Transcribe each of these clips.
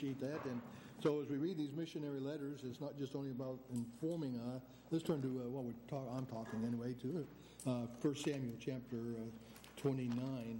that. And so as we read these missionary letters, it's not just only about informing. Let's turn to what I'm talking anyway to 1 Samuel chapter 29.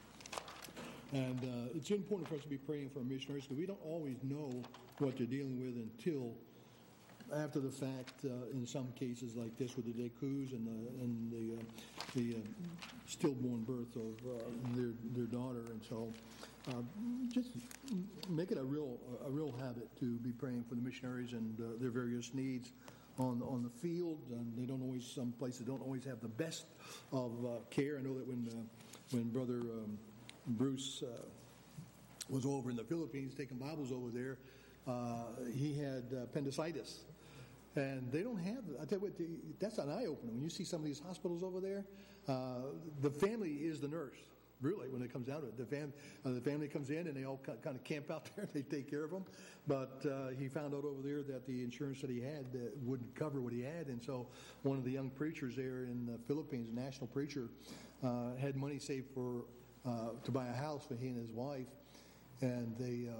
And it's important for us to be praying for our missionaries because we don't always know what they're dealing with until after the fact. In some cases like this with the Decus and the stillborn birth of their daughter, and so just make it a real habit to be praying for the missionaries and their various needs on the field. And they don't always, some places don't always have the best of care. I know that when Brother Bruce was over in the Philippines taking Bibles over there, he had appendicitis. And they don't have, I tell you what, that's an eye-opener. When you see some of these hospitals over there, the family is the nurse, really, when it comes down to it. The family comes in and they all kind of camp out there and they take care of them. But he found out over there that the insurance that he had wouldn't cover what he had. And so one of the young preachers there in the Philippines, a national preacher, had money saved to buy a house for he and his wife. And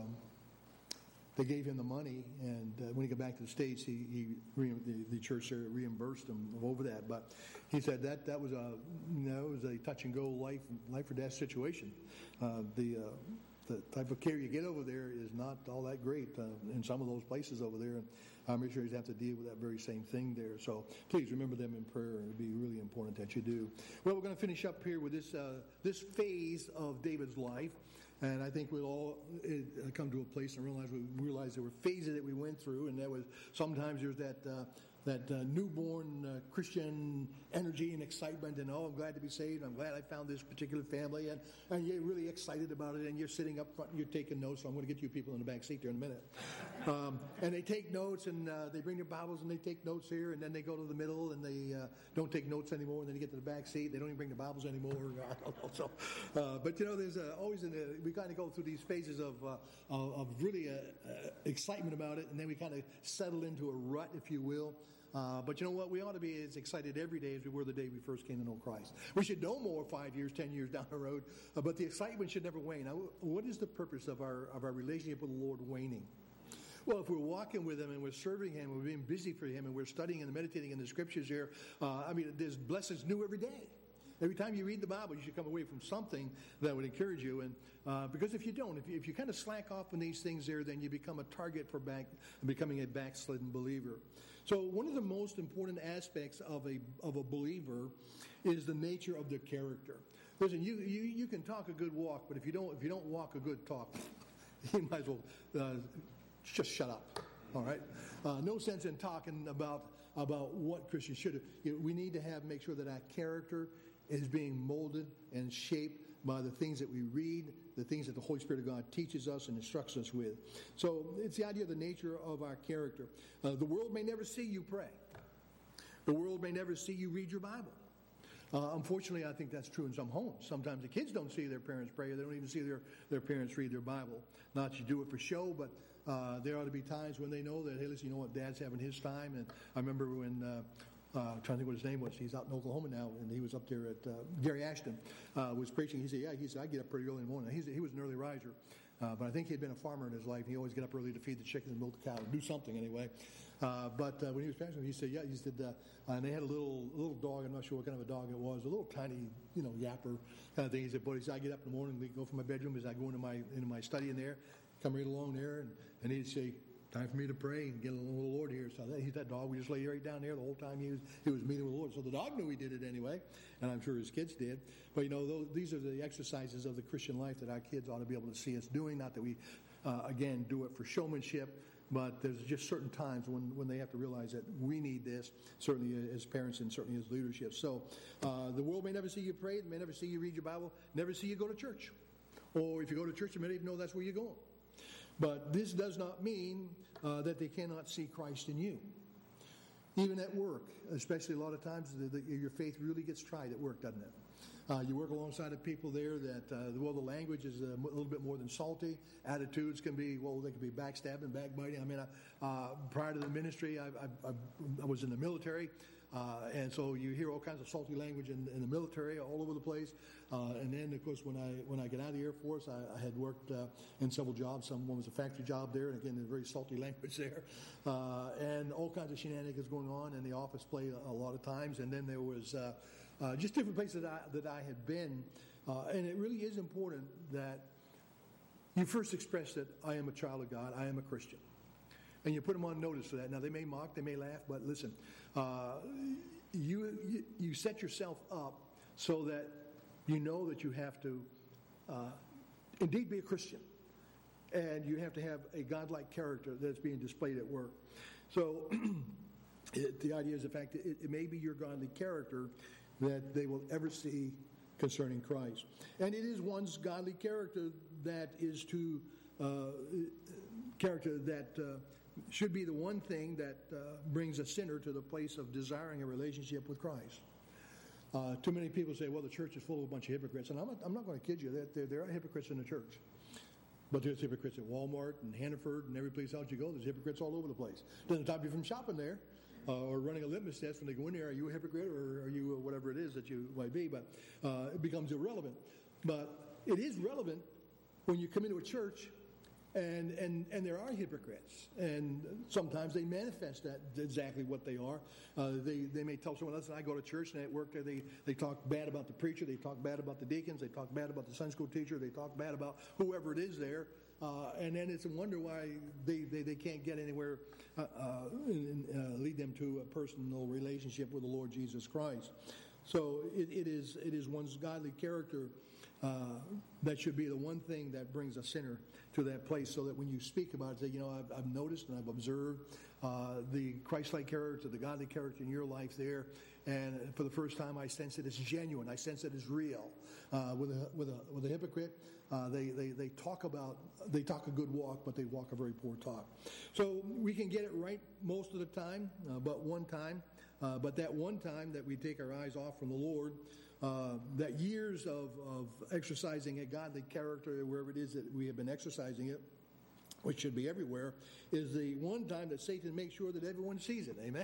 they gave him the money, and when he got back to the States, the church there reimbursed him over that. But he said that was a touch and go life or death situation. The type of care you get over there is not all that great in some of those places over there, and our missionaries have to deal with that very same thing there. So please remember them in prayer. It would be really important that you do. Well, we're going to finish up here with this phase of David's life. And I think we'll all come to a place and realize there were phases that we went through, and that was sometimes there's that newborn Christian energy and excitement, and I'm glad to be saved. I'm glad I found this particular family, and you're really excited about it, and you're sitting up front and you're taking notes. So I'm going to get you people in the back seat there in a minute. And they take notes, and they bring their Bibles and they take notes here, and then they go to the middle and they don't take notes anymore, and then they get to the back seat. They don't even bring the Bibles anymore. I don't know. So, but there's always we kind of go through these phases of really excitement about it, and then we kind of settle into a rut, if you will. But you know what? We ought to be as excited every day as we were the day we first came to know Christ. We should know more 5 years, 10 years down the road, but the excitement should never wane. Now, what is the purpose of our relationship with the Lord waning? Well, if we're walking with Him and we're serving Him, we're being busy for Him, and we're studying and meditating in the Scriptures here, there's blessings new every day. Every time you read the Bible, you should come away from something that would encourage you. And because if you don't, if you kind of slack off on these things there, then you become a target for becoming a backslidden believer. So one of the most important aspects of a believer is the nature of their character. Listen, you can talk a good walk, but if you don't walk a good talk, you might as well just shut up. All right, no sense in talking about what Christians should do. We need to make sure that our character is being molded and shaped by the things that we read, the things that the Holy Spirit of God teaches us and instructs us with. So it's the idea of the nature of our character. The world may never see you pray. The world may never see you read your Bible. Unfortunately, I think that's true in some homes. Sometimes the kids don't see their parents pray, or they don't even see their parents read their Bible. Not to do it for show, but there ought to be times when they know that, hey, listen, you know what, Dad's having his time. And I remember when... I'm trying to think what his name was. He's out in Oklahoma now, and he was up there at Gary Ashton was preaching. He said, I get up pretty early in the morning. He was an early riser, but I think he had been a farmer in his life. He always get up early to feed the chickens and milk the cow, do something anyway. But when he was pastoring, he said, and they had a little dog. I'm not sure what kind of a dog it was, a little tiny, yapper kind of thing. He said, boy, I get up in the morning, go from my bedroom as I go into my study in there, come right along there, and he'd say, time for me to pray and get a little Lord here. So he's that dog. We just lay right down there the whole time he was meeting with the Lord. So the dog knew he did it anyway, and I'm sure his kids did. But these are the exercises of the Christian life that our kids ought to be able to see us doing. Not that we, again, do it for showmanship, but there's just certain times when they have to realize that we need this, certainly as parents and certainly as leadership. So the world may never see you pray, may never see you read your Bible, never see you go to church. Or if you go to church, they may even know that's where you're going. But this does not mean that they cannot see Christ in you. Even at work, especially a lot of times, your faith really gets tried at work, doesn't it? You work alongside of people there that, the language is a little bit more than salty. Attitudes can be, they can be backstabbing, backbiting. I mean, prior to the ministry, I was in the military. And so you hear all kinds of salty language in the military all over the place. And then, of course, when I get out of the Air Force, I had worked in several jobs. One was a factory job there, and again, there's very salty language there. And all kinds of shenanigans going on in the office play a lot of times. And then there was just different places that I had been. And it really is important that you first express that I am a child of God, I am a Christian. And you put them on notice for that. Now, they may mock, they may laugh, but listen, you set yourself up so that you know that you have to indeed be a Christian. And you have to have a godlike character that's being displayed at work. So the idea is the fact that it may be your godly character that they will ever see concerning Christ. And it is one's godly character that is to should be the one thing that brings a sinner to the place of desiring a relationship with Christ. Too many people say, well, the church is full of a bunch of hypocrites. And I'm not going to kid you. There are hypocrites in the church. But there's hypocrites at Walmart and Hannaford and every place else you go. There's hypocrites all over the place. Doesn't stop you from shopping there or running a litmus test when they go in there. Are you a hypocrite or are you whatever it is that you might be? But it becomes irrelevant. But it is relevant when you come into a church and there are hypocrites. And sometimes they manifest that exactly what they are. They may tell someone, listen, I go to church and at work they talk bad about the preacher, they talk bad about the deacons, they talk bad about the Sunday school teacher, they talk bad about whoever it is there. And then it's a wonder why they can't get anywhere and lead them to a personal relationship with the Lord Jesus Christ. So it is one's godly character that should be the one thing that brings a sinner to that place, so that when you speak about it, say, I've noticed and I've observed the Christ-like character, the godly character in your life there, and for the first time I sense it as genuine. I sense it as real. With a hypocrite, they talk a good walk, but they walk a very poor talk. So we can get it right most of the time, but that one time that we take our eyes off from the Lord, that years of exercising a godly character wherever it is that we have been exercising it, which should be everywhere, is the one time that Satan makes sure that everyone sees it. Amen?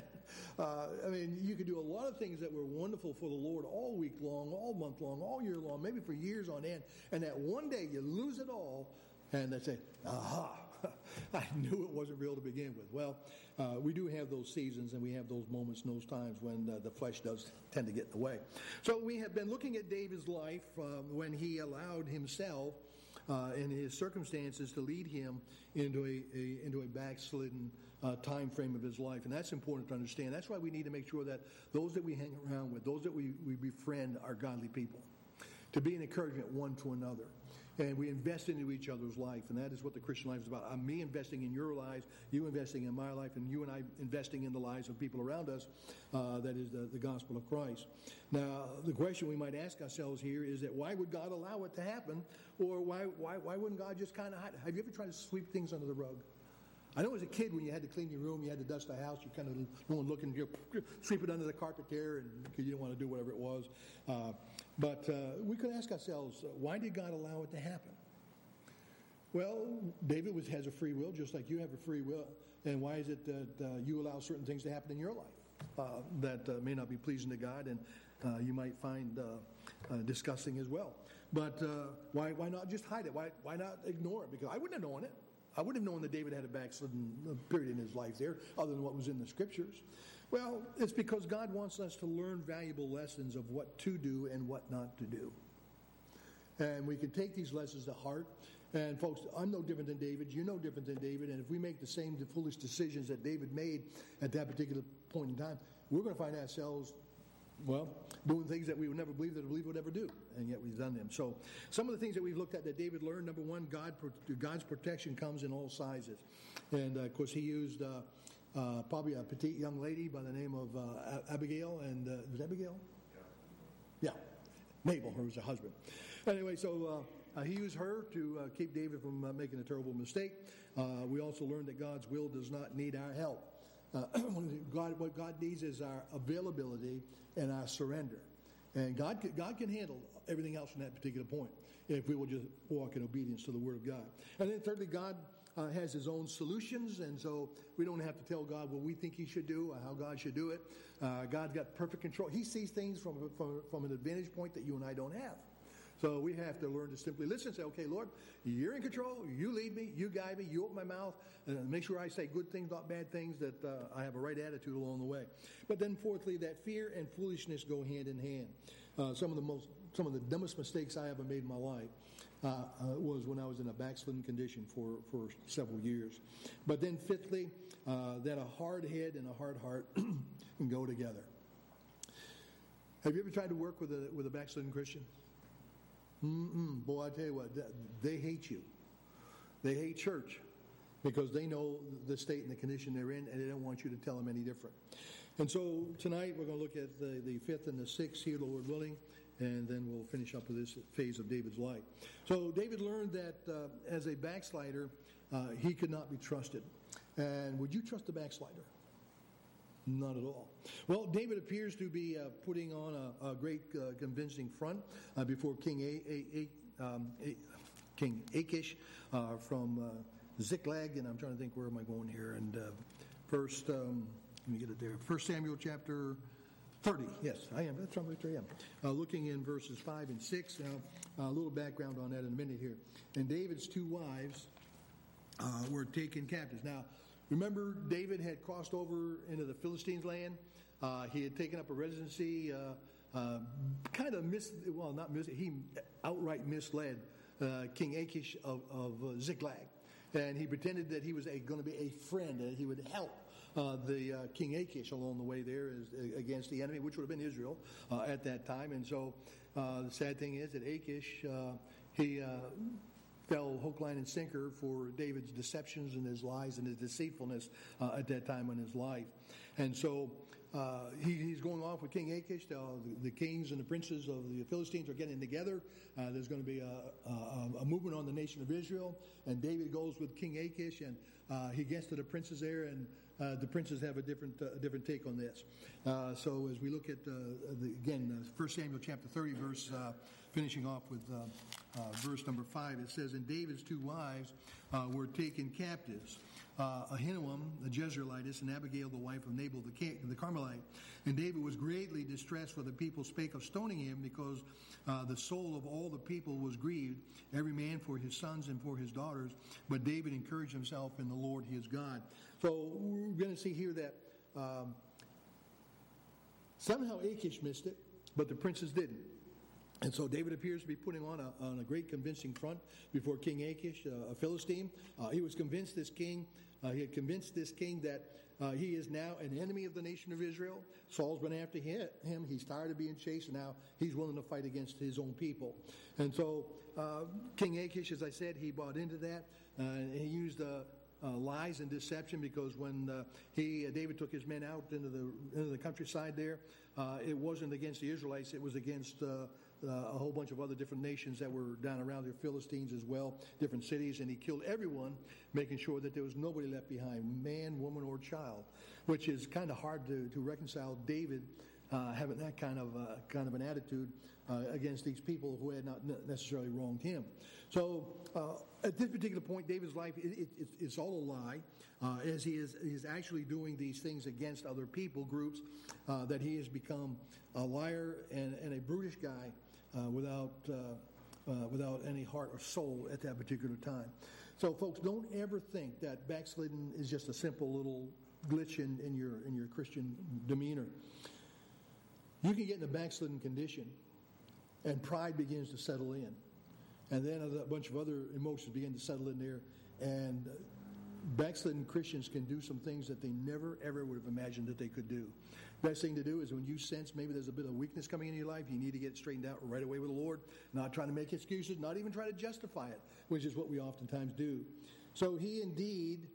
You could do a lot of things that were wonderful for the Lord all week long, all month long, all year long, maybe for years on end, and that one day you lose it all, and they say, aha, I knew it wasn't real to begin with. Well, we do have those seasons and we have those moments and those times when the flesh does tend to get in the way. So we have been looking at David's life when he allowed himself and his circumstances to lead him into a backslidden time frame of his life. And that's important to understand. That's why we need to make sure that those that we hang around with, those that we befriend, are godly people, to be an encouragement one to another. And we invest into each other's life, and that is what the Christian life is about. Me investing in your lives, you investing in my life, and you and I investing in the lives of people around us. That is the gospel of Christ. Now, the question we might ask ourselves here is that why would God allow it to happen, or why wouldn't God just kind of hide it? Have you ever tried to sweep things under the rug? I know as a kid when you had to clean your room, you had to dust the house, you kind of no one looking, you sweep it under the carpet there, and because you didn't want to do whatever it was. But we could ask ourselves, why did God allow it to happen? Well, David has a free will, just like you have a free will. And why is it that you allow certain things to happen in your life that may not be pleasing to God and you might find disgusting as well? But why not just hide it? Why not ignore it? Because I wouldn't have known it. I wouldn't have known that David had a backslidden period in his life there, other than what was in the Scriptures. Well, it's because God wants us to learn valuable lessons of what to do and what not to do. And we can take these lessons to heart. And folks, I'm no different than David. You're no different than David. And if we make the same foolish decisions that David made at that particular point in time, we're going to find ourselves, doing things that we would never believe that a believer would ever do. And yet we've done them. So some of the things that we've looked at that David learned, number one, God's protection comes in all sizes. And, of course, he used probably a petite young lady by the name of Abigail. And was it Abigail? Yeah. Nabal, her was her husband. Anyway, so he used her to keep David from making a terrible mistake. We also learned that God's will does not need our help. What God needs is our availability and our surrender. And God can handle everything else from that particular point if we will just walk in obedience to the Word of God. And then thirdly, God has his own solutions, and so we don't have to tell God what we think he should do or how God should do it. God's got perfect control. He sees things from an advantage point that you and I don't have. So we have to learn to simply listen and say, okay, Lord, you're in control. You lead me. You guide me. You open my mouth. And make sure I say good things, not bad things, that I have a right attitude along the way. But then fourthly, that fear and foolishness go hand in hand. Some of the dumbest mistakes I ever made in my life was when I was in a backslidden condition for several years. But then fifthly, that a hard head and a hard heart can go together. Have you ever tried to work with a backslidden Christian? Boy, I tell you what, they hate you. They hate church because they know the state and the condition they're in, and they don't want you to tell them any different. And so tonight we're going to look at the fifth and the sixth here, the Lord willing, and then we'll finish up with this phase of David's life. So David learned that as a backslider, he could not be trusted. And would you trust a backslider? Not at all. Well, David appears to be putting on a great convincing front before King Achish from Ziklag, and I'm trying to think, where am I going here? And first, let me get it there. 1 Samuel chapter 30. Yes, I am. That's right where I am. Looking in verses 5 and 6. Now, a little background on that in a minute here. And David's two wives were taken captives. Now, remember, David had crossed over into the Philistines' land. He had taken up a residency, he outright misled King Achish of Ziklag. And he pretended that he was going to be a friend, that he would help the King Achish along the way there against the enemy, which would have been Israel at that time. And so the sad thing is that Achish, he fell hook, line, and sinker for David's deceptions and his lies and his deceitfulness at that time in his life. And so he's going off with King Achish. The kings and the princes of the Philistines are getting together. There's going to be a movement on the nation of Israel. And David goes with King Achish, and he gets to the princes there, and the princes have a different take on this. So as we look at, 1 Samuel chapter 30, finishing off with verse number 5, it says, And David's two wives were taken captives, Ahinoam the Jezreelitess, and Abigail the wife of Nabal the Carmelite. And David was greatly distressed, for the people spake of stoning him, because the soul of all the people was grieved, every man for his sons and for his daughters. But David encouraged himself in the Lord his God. So we're going to see here that somehow Achish missed it, but the princes didn't. And so David appears to be putting on a great convincing front before King Achish, a Philistine. He was convinced this king, he had convinced this king that he is now an enemy of the nation of Israel. Saul's been after him. He's tired of being chased, and now he's willing to fight against his own people. And so King Achish, as I said, he bought into that. He used lies and deception, because when David took his men out into the countryside there, it wasn't against the Israelites. It was against a whole bunch of other different nations that were down around there, Philistines as well, different cities, and he killed everyone, making sure that there was nobody left behind, man, woman, or child, which is kind of hard to reconcile David having that kind of an attitude against these people who had not necessarily wronged him. So at this particular point, David's life, it's all a lie, as he is actually doing these things against other people groups, that he has become a liar and a brutish guy without any heart or soul at that particular time. So folks, don't ever think that backsliding is just a simple little glitch in your Christian demeanor. You can get in a backslidden condition, and pride begins to settle in. And then a bunch of other emotions begin to settle in there. And backslidden Christians can do some things that they never, ever would have imagined that they could do. Best thing to do is when you sense maybe there's a bit of weakness coming in your life, you need to get it straightened out right away with the Lord, not trying to make excuses, not even try to justify it, which is what we oftentimes do. So he indeed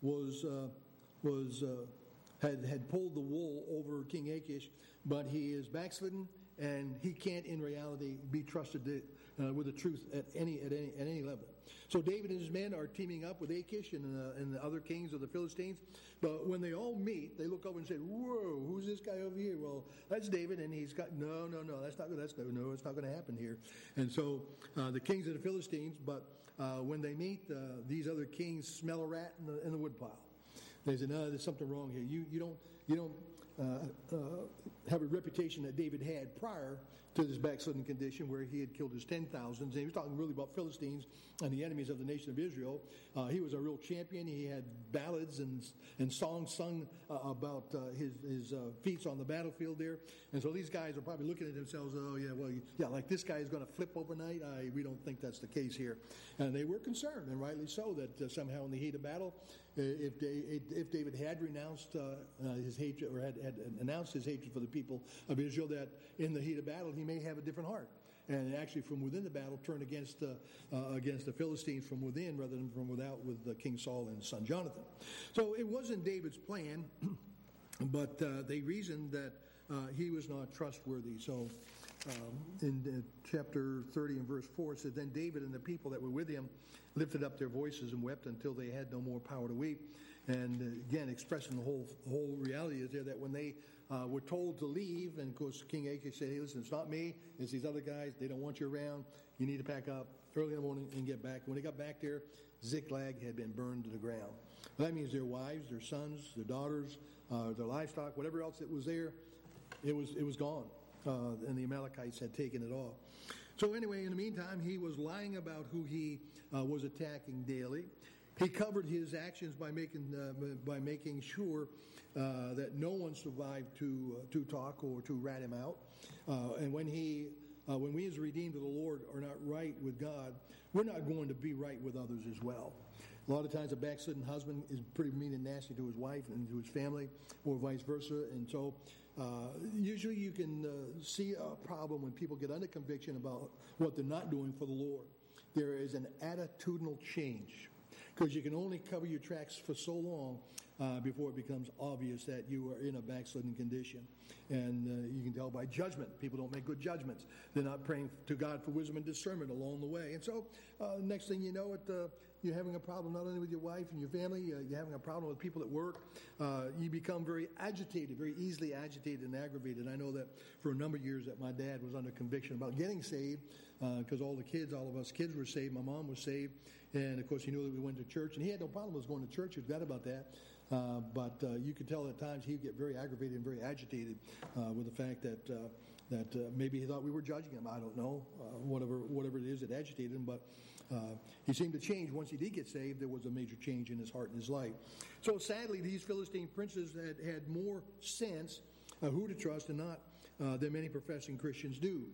had pulled the wool over King Achish, but he is backslidden, and he can't in reality be trusted with the truth at any level. So David and his men are teaming up with Achish and the other kings of the Philistines. But when they all meet, they look over and say, "Whoa, who's this guy over here?" Well, that's David, and he's got it's not going to happen here. And so the kings of the Philistines, but when they meet, these other kings smell a rat in the woodpile. They say, no, there's something wrong here. You don't have a reputation that David had prior to this backslidden condition where he had killed his 10,000s. And he was talking really about Philistines and the enemies of the nation of Israel. He was a real champion. He had ballads and songs sung about his feats on the battlefield there. And so these guys are probably looking at themselves, oh, yeah, well, yeah, like this guy is going to flip overnight. We don't think that's the case here. And they were concerned, and rightly so, that somehow in the heat of battle, if David had renounced his hatred or had announced his hatred for the people of Israel, that in the heat of battle he may have a different heart, and actually from within the battle turn against the Philistines from within rather than from without with King Saul and his son Jonathan. So it wasn't David's plan, but they reasoned that he was not trustworthy. So in chapter 30 and verse 4 it said, then David and the people that were with him lifted up their voices and wept until they had no more power to weep. And again, expressing the whole reality is there that when they were told to leave, and of course King Achish said, hey, listen, it's not me, it's these other guys, they don't want you around, you need to pack up early in the morning and get back. When they got back there, Ziklag had been burned to the ground. Well, that means their wives, their sons, their daughters, their livestock, whatever else that was there, it was gone. And the Amalekites had taken it all. So anyway, in the meantime, he was lying about who he was attacking daily. He covered his actions by making sure that no one survived to talk or to rat him out. And when we as redeemed of the Lord are not right with God, we're not going to be right with others as well. A lot of times a backslidden husband is pretty mean and nasty to his wife and to his family, or vice versa. And so usually you can see a problem when people get under conviction about what they're not doing for the Lord. There is an attitudinal change, because you can only cover your tracks for so long before it becomes obvious that you are in a backslidden condition. And you can tell by judgment. People don't make good judgments. They're not praying to God for wisdom and discernment along the way. And so next thing you know, you're having a problem not only with your wife and your family, you're having a problem with people at work. You become very agitated, very easily agitated and aggravated. I know that for a number of years that my dad was under conviction about getting saved, because all of us kids were saved. My mom was saved. And, of course, he knew that we went to church. And he had no problem with going to church. He was glad about that. But you could tell at times he'd get very aggravated and very agitated with the fact that maybe he thought we were judging him. I don't know. Whatever it is that agitated him. But he seemed to change. Once he did get saved, there was a major change in his heart and his life. So, sadly, these Philistine princes had more sense of who to trust and not than many professing Christians do.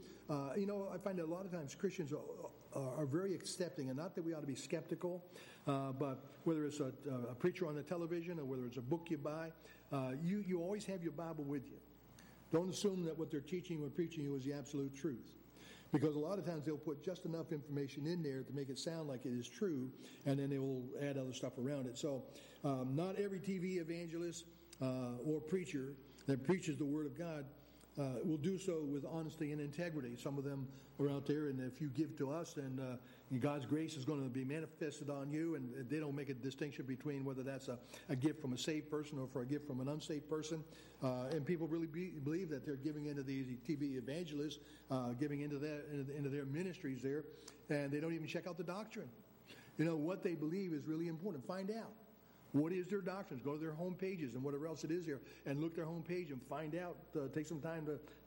I find that a lot of times Christians are very accepting, and not that we ought to be skeptical, but whether it's a preacher on the television or whether it's a book you buy, you always have your Bible with you. Don't assume that what they're teaching or preaching you is the absolute truth, because a lot of times they'll put just enough information in there to make it sound like it is true, and then they will add other stuff around it. So not every TV evangelist or preacher that preaches the Word of God will do so with honesty and integrity. Some of them are out there, and if you give to us, then God's grace is going to be manifested on you, and they don't make a distinction between whether that's a gift from a saved person or for a gift from an unsaved person. And people really believe that they're giving into these TV evangelists, giving into their ministries there, and they don't even check out the doctrine. What they believe is really important. Find out. What is their doctrines? Go to their home pages and whatever else it is there, and look their home page and find out. Take some time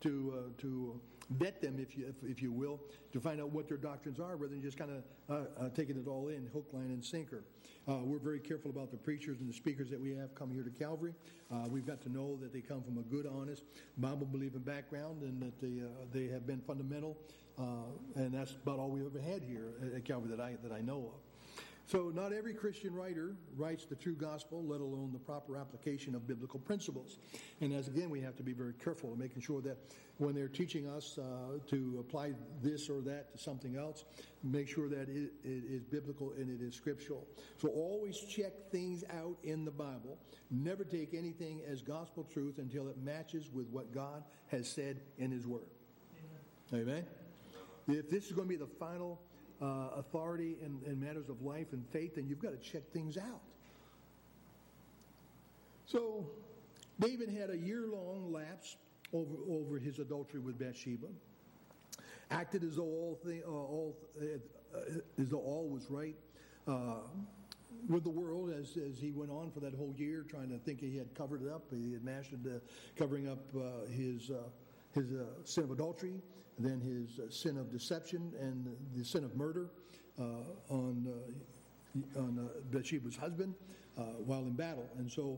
to vet them, if you will, to find out what their doctrines are, rather than just kind of taking it all in, hook, line, and sinker. We're very careful about the preachers and the speakers that we have come here to Calvary. We've got to know that they come from a good, honest, Bible-believing background, and that they have been fundamental. And that's about all we ever had here at Calvary that I know of. So not every Christian writer writes the true gospel, let alone the proper application of biblical principles. And again, we have to be very careful in making sure that when they're teaching us to apply this or that to something else, make sure that it is biblical and it is scriptural. So always check things out in the Bible. Never take anything as gospel truth until it matches with what God has said in His Word. Amen? Amen? If this is going to be the final authority in matters of life and faith, then you've got to check things out. So David had a year-long lapse over his adultery with Bathsheba. acted as though all was right with the world as he went on for that whole year, trying to think he had covered it up. He had mastered covering up his sin of adultery, then his sin of deception, and the sin of murder on Bathsheba's husband while in battle. And so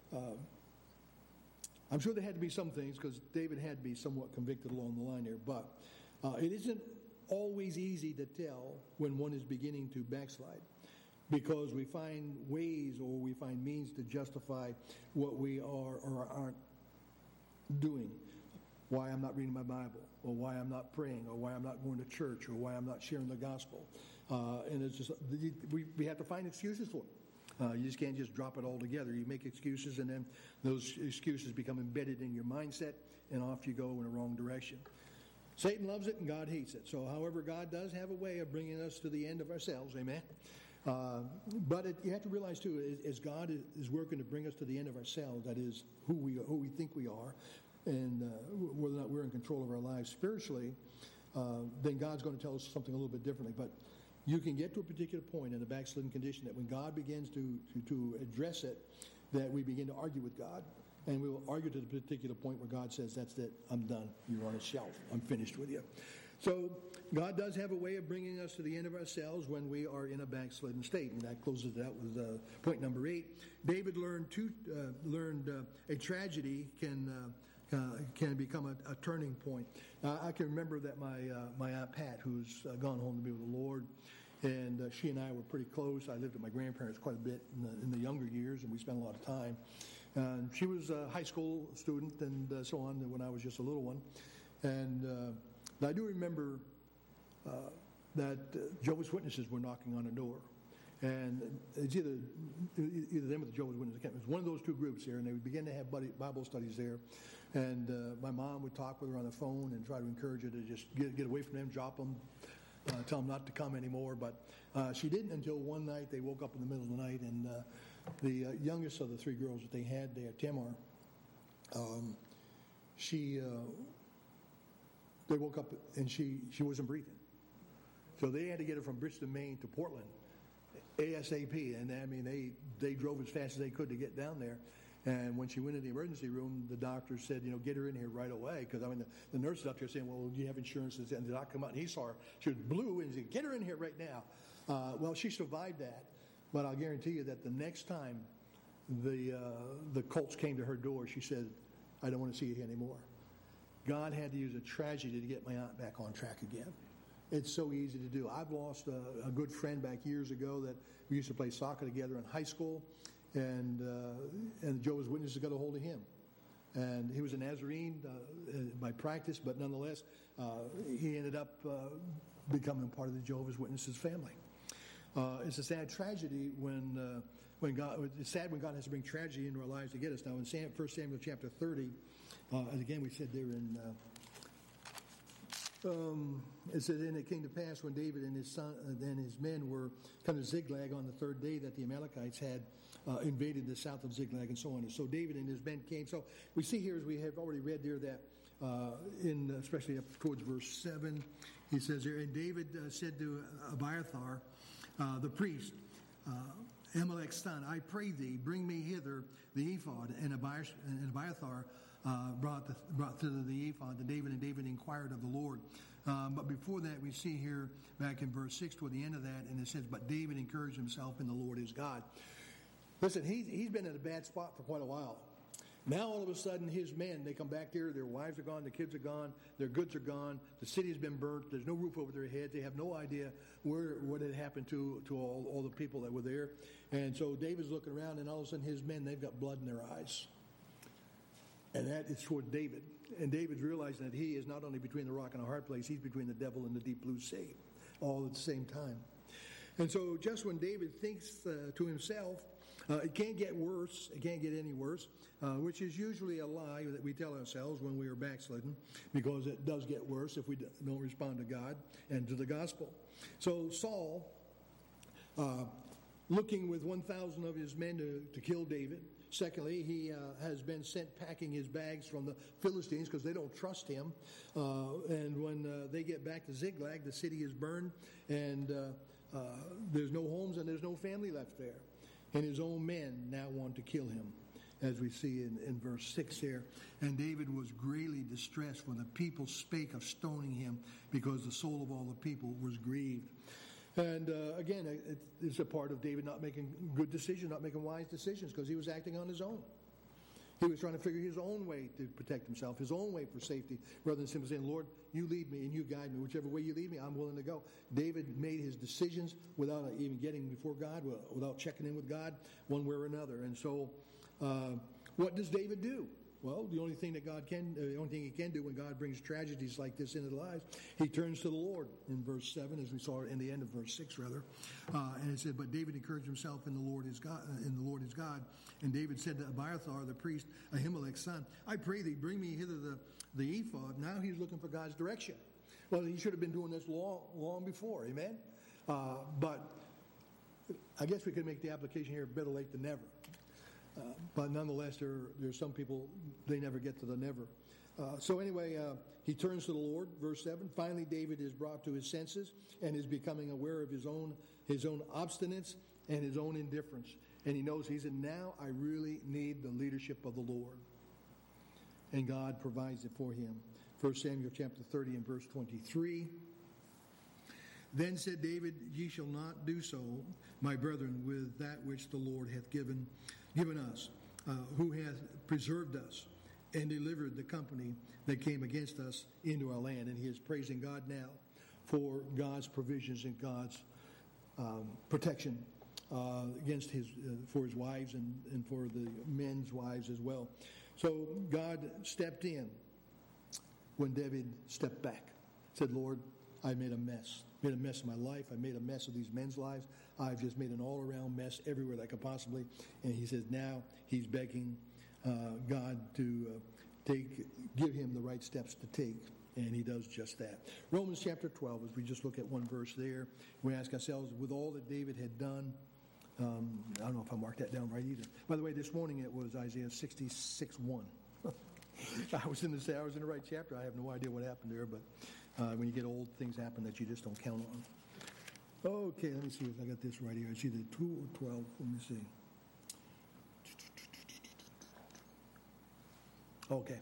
I'm sure there had to be some things, because David had to be somewhat convicted along the line there. But it isn't always easy to tell when one is beginning to backslide, because we find ways or we find means to justify what we are or aren't doing. Why I'm not reading my Bible, or why I'm not praying, or why I'm not going to church, or why I'm not sharing the gospel. And it's just, we have to find excuses for it. You just can't just drop it all together. You make excuses, and then those excuses become embedded in your mindset, and off you go in the wrong direction. Satan loves it, and God hates it. So, however, God does have a way of bringing us to the end of ourselves, amen? But you have to realize, too, as God is working to bring us to the end of ourselves, that is, who we think we are, and whether or not we're in control of our lives spiritually, then God's going to tell us something a little bit differently. But you can get to a particular point in a backslidden condition that when God begins to address it, that we begin to argue with God. And we will argue to the particular point where God says, that's it, I'm done. You're on a shelf. I'm finished with you. So God does have a way of bringing us to the end of ourselves when we are in a backslidden state. And that closes it out with point number 8. David learned a tragedy can become a turning point. I can remember that my Aunt Pat, who's gone home to be with the Lord, and she and I were pretty close. I lived with my grandparents quite a bit in the younger years, and we spent a lot of time. She was a high school student and so on when I was just a little one. And I do remember that Jehovah's Witnesses were knocking on her door. And it's either them or the Jehovah's Witnesses. It was one of those two groups there, and they would begin to have Bible studies there. And my mom would talk with her on the phone and try to encourage her to just get away from them, drop them, tell them not to come anymore. But she didn't until one night they woke up in the middle of the night, and the youngest of the 3 girls that they had there, Tamar, they woke up and she wasn't breathing. So they had to get her from Bridgeton, Maine to Portland ASAP. And I mean, they drove as fast as they could to get down there. And when she went in the emergency room, the doctor said, get her in here right away. Because, I mean, the nurse is up there saying, well, do you have insurance? And the doctor came out and he saw her. She was blue and he said, get her in here right now. Well, she survived that. But I'll guarantee you that the next time the Colts came to her door, she said, I don't want to see you anymore. God had to use a tragedy to get my aunt back on track again. It's so easy to do. I've lost a good friend back years ago that we used to play soccer together in high school, and Jehovah's Witnesses got a hold of him. And he was a Nazarene by practice, but nonetheless, he ended up becoming part of the Jehovah's Witnesses family. It's a sad tragedy when God. It's sad when God has to bring tragedy into our lives to get us. Now, in 1 Samuel chapter 30, and again we said there in. It says, and it came to pass when David and his son and his men were come to Ziklag on the 3rd day that the Amalekites had invaded the south of Ziklag and so on. And so David and his men came. So we see here, as we have already read there, that especially up towards verse 7, he says there, and David said to Abiathar, the priest, Amalek's son, I pray thee, bring me hither the ephod. And Abiathar brought thither the ephod to David, and David inquired of the Lord. But before that, we see here back in verse 6 toward the end of that, and it says, but David encouraged himself in the Lord his God. Listen, he's been in a bad spot for quite a while. Now all of a sudden his men, they come back there, their wives are gone, their kids are gone, their goods are gone, the city has been burnt, there's no roof over their heads, they have no idea what had happened to all the people that were there. And so David's looking around, and all of a sudden his men, they've got blood in their eyes. And that is toward David. And David's realizing that he is not only between the rock and a hard place, he's between the devil and the deep blue sea, all at the same time. And so just when David thinks to himself, it can't get worse, it can't get any worse, which is usually a lie that we tell ourselves when we are backslidden, because it does get worse if we don't respond to God and to the gospel. So Saul looking with 1,000 of his men to kill David. Secondly, he has been sent packing his bags from the Philistines because they don't trust him. And when they get back to Ziklag, the city is burned, and there's no homes and there's no family left there. And his own men now want to kill him, as we see in verse 6 there. And David was greatly distressed, for the people spake of stoning him, because the soul of all the people was grieved. And again, it's a part of David not making good decisions, not making wise decisions, because he was acting on his own. He was trying to figure his own way to protect himself, his own way for safety, rather than simply saying, Lord, you lead me and you guide me. Whichever way you lead me, I'm willing to go. David made his decisions without even getting before God, without checking in with God one way or another. And so what does David do? Well, the only thing he can do when God brings tragedies like this into the lives, he turns to the Lord in verse 7, as we saw in the end of verse 6, rather. And it said, but David encouraged himself in the Lord his God. And David said to Abiathar the priest, Ahimelech's son, I pray thee, bring me hither the ephod. Now he's looking for God's direction. Well, he should have been doing this long before, amen? But I guess we could make the application here, better late than never. But nonetheless, there's some people, they never get to the never. So anyway, he turns to the Lord, verse 7. Finally, David is brought to his senses and is becoming aware of his own obstinance and his own indifference. And he knows, he said, now I really need the leadership of the Lord. And God provides it for him. 1 Samuel chapter 30 and verse 23. Then said David, ye shall not do so, my brethren, with that which the Lord hath given us, who hath preserved us and delivered the company that came against us into our land. And he is praising God now for God's provisions and God's protection against for his wives and for the men's wives as well. So God stepped in when David stepped back. Said, Lord, I made a mess. Made a mess of my life. I made a mess of these men's lives. I've just made an all-around mess everywhere that I could possibly. And he says now he's begging God to give him the right steps to take. And he does just that. Romans chapter 12, as we just look at one verse there, we ask ourselves, with all that David had done, I don't know if I marked that down right either. By the way, this morning it was Isaiah 66:1. I was in the right chapter. I have no idea what happened there, but when you get old, things happen that you just don't count on. Okay, let me see if I got this right here. It's either 2 or 12. Let me see. Okay.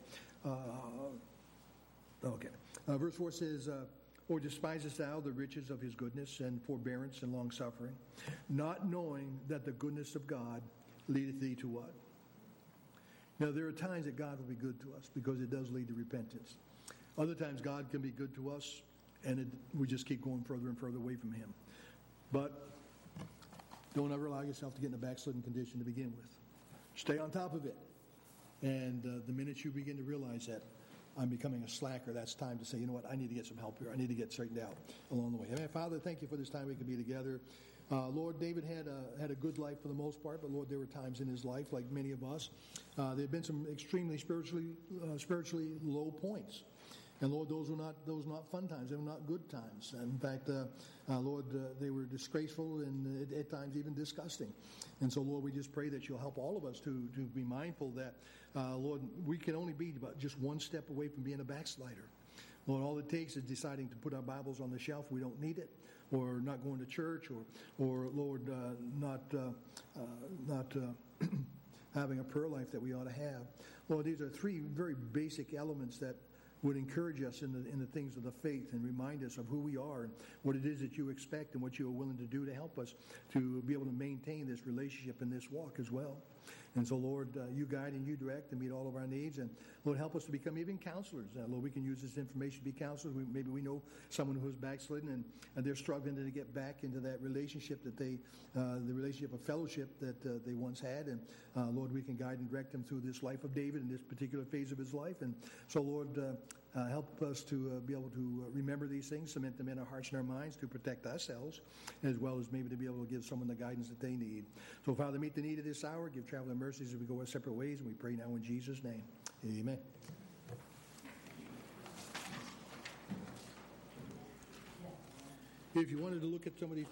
Verse 4 says, or despisest thou the riches of his goodness and forbearance and long-suffering, not knowing that the goodness of God leadeth thee to what? Now, there are times that God will be good to us because it does lead to repentance. Other times God can be good to us and we just keep going further and further away from him. But don't ever allow yourself to get in a backslidden condition to begin with. Stay on top of it. And the minute you begin to realize that I'm becoming a slacker, that's time to say, you know what, I need to get some help here. I need to get straightened out along the way. Amen. Father, thank you for this time we can be together. Lord, David had a good life for the most part, but Lord, there were times in his life, like many of us, there have been some extremely spiritually low points. And Lord, those were not fun times. They were not good times. And in fact, Lord, they were disgraceful and at times even disgusting. And so, Lord, we just pray that you'll help all of us to be mindful that, Lord, we can only be about just one step away from being a backslider. Lord, all it takes is deciding to put our Bibles on the shelf. We don't need it, or not going to church, or Lord, not having a prayer life that we ought to have. Lord, these are three very basic elements that would encourage us in the things of the faith and remind us of who we are and what it is that you expect and what you are willing to do to help us to be able to maintain this relationship and this walk as well. And so, Lord, you guide and you direct and meet all of our needs. And, Lord, help us to become even counselors. Lord, we can use this information to be counselors. Maybe we know someone who is backslidden and they're struggling to get back into that relationship that the relationship of fellowship that they once had. And, Lord, we can guide and direct them through this life of David in this particular phase of his life. And so, Lord, help us to be able to remember these things, cement them in our hearts and our minds to protect ourselves, as well as maybe to be able to give someone the guidance that they need. So, Father, meet the need of this hour. Give traveling mercies as we go our separate ways. And we pray now in Jesus' name. Amen. If you wanted to look at some of these